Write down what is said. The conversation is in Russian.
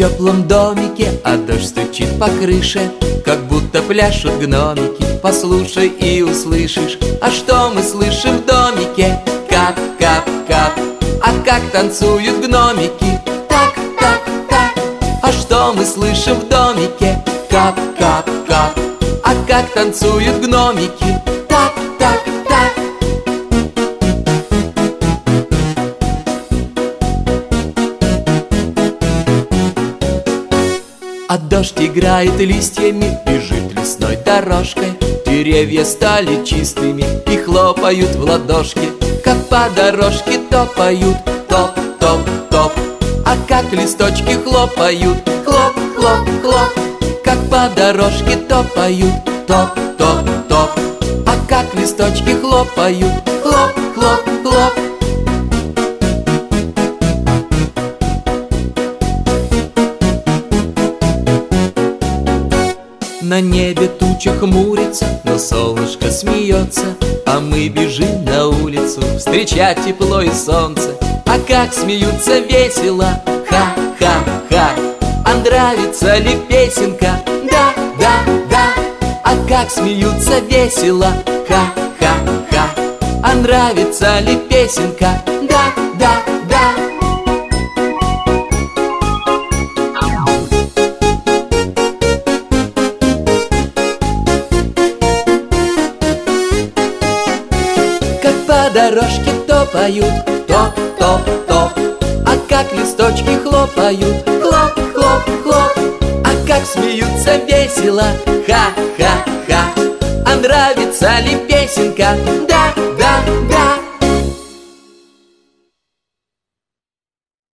теплом домике, а дождь стучит по крыше, как будто пляшут гномики. Послушай и услышишь, а что мы слышим в домике? Кап, кап, кап. А как танцуют гномики? Так, так, так. А что мы слышим в домике? Кап, кап, кап. А как танцуют гномики? Так, так, так. А дождь играет листьями, бежит лесной дорожкой. Деревья стали чистыми и хлопают в ладошки. Как по дорожке топают, топ, топ, топ. А как листочки хлопают, хлоп, хлоп, хлоп. Как по дорожке топают, топ, топ, топ. А как листочки хлопают, хлоп, хлоп, хлоп. На небе туча хмурится, но солнышко смеется, а мы бежим на улицу встречать тепло и солнце. А как смеются весело, ха-ха-ха. А нравится ли песенка? Да, да, да. А как смеются весело, ха-ха-ха. А нравится ли песенка? Да, да, да. По дорожке топают, топ, топ, топ. А как листочки хлопают, хлоп, хлоп, хлоп. А как смеются весело, ха-ха-ха. А нравится ли песенка? Да,